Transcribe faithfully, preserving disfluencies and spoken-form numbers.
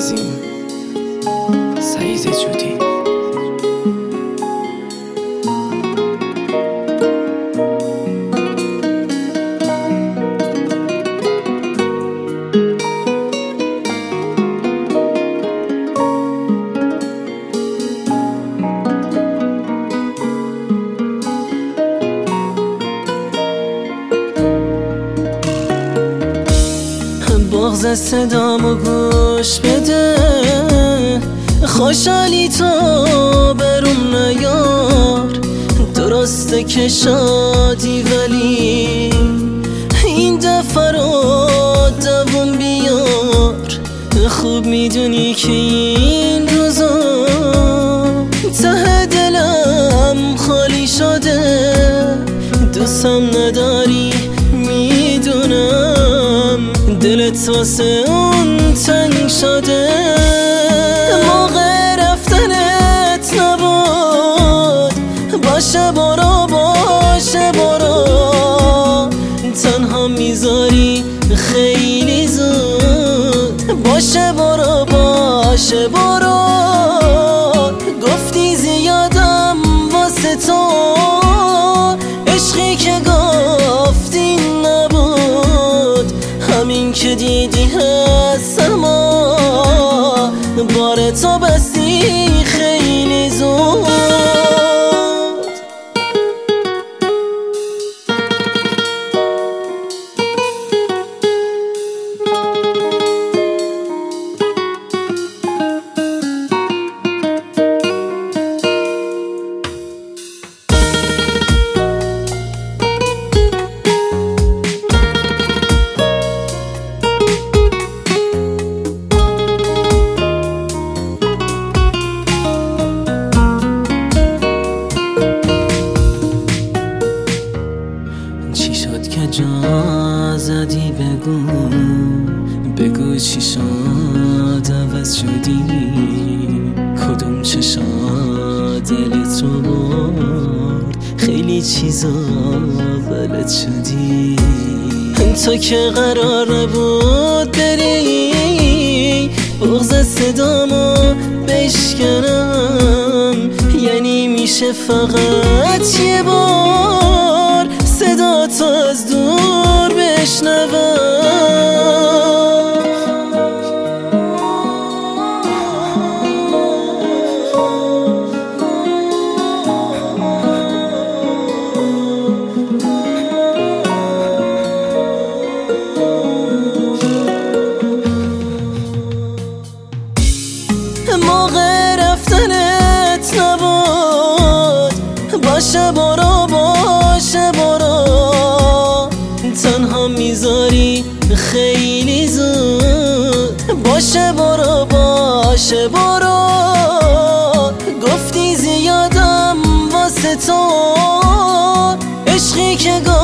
عظیم سعید جودی. بغض صدامو گوش بده، خوشحالی تو برون نیار. درسته که شادی ولی این دفعه رو دووم بیار. خوب میدونی که این روزا ته دلم خالی شده. دوستم نداری میدونم، دلت واسه اون تنگ شده. موقع رفتنت نبود، باشه برو باشه برو. تنها میذاری خیلی زود، باشه برو باشه برو. گفتی زیادم واسه تو، عشقی که گفتی نبود. همین که دیدی هست اما بار تو بستی خیلی زود. چی شد که جا زدی؟ بگو بگو چی شد عوض شدی؟ کدوم چشا دلت رو برد؟ خیلی چیزا بلد شدی. تو که قرار بود بری، بغض صدامو بشکنم. یعنی میشه فقط یه بار صدا تو از دور بشنوم. موقع رفتنت نبود، باشه برو باشه برو. تنها میذاری خیلی زود، باشه برو باشه برو. گفتی زیادم واسه تو، عشقی که